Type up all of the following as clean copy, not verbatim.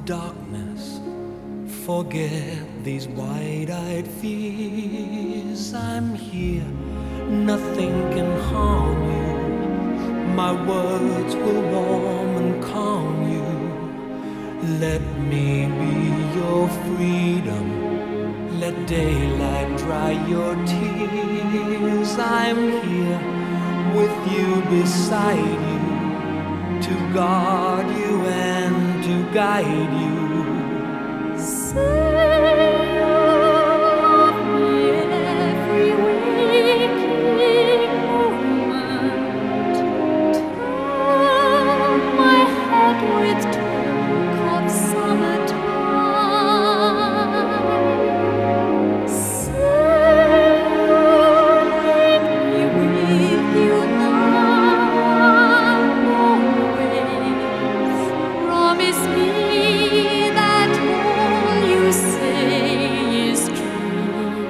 darkness, forget these wide-eyed fears. I'm here, nothing can harm you. My words will warm and calm you. Let me be your freedom. Let daylight dry your tears. I'm here with you, beside you, to guard you and to guide you. Say you love me every waking moment. Turn my head with talk of summertime. Say you'll make me with you now always. Promise me that all you say is true.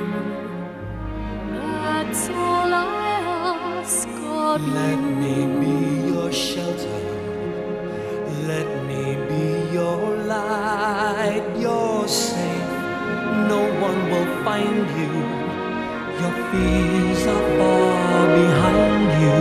That's all I ask of Let you. me be your shelter. Let me be your light. You're safe. No one will find you. Your fears are far behind you.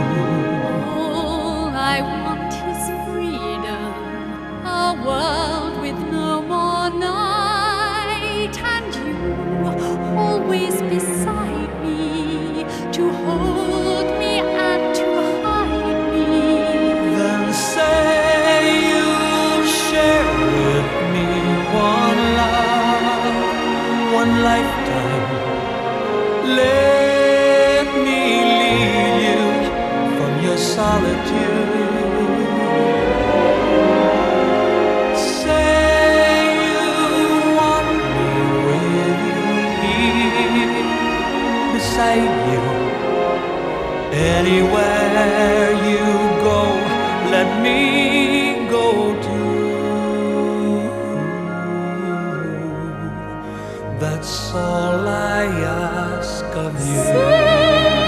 All I want is freedom, a world with no more night, and you always beside me, to hold me and to hide me. Then say you'll share with me one love, one lifetime. Let me lead you from your solitude. Say you want me with you here, beside you. Anywhere you go, let me go too. That's all I ask of you. Say